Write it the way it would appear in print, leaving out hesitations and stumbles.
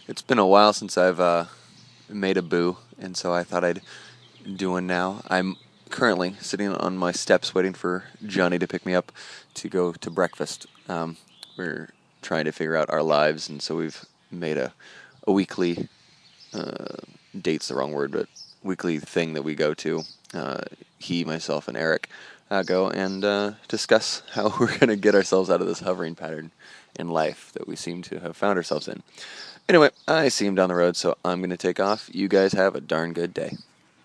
It's been a while since I've made a boo, and so I thought I'd do one now. I'm currently sitting on my steps waiting for Johnny to pick me up to go to breakfast. We're trying to figure out our lives, and so we've made a weekly, date's the wrong word, but weekly thing that we go to. He, myself, and Eric go and discuss how we're going to get ourselves out of this hovering pattern in life that we seem to have found ourselves in. Anyway, I see him down the road, so I'm going to take off. You guys have a darn good day.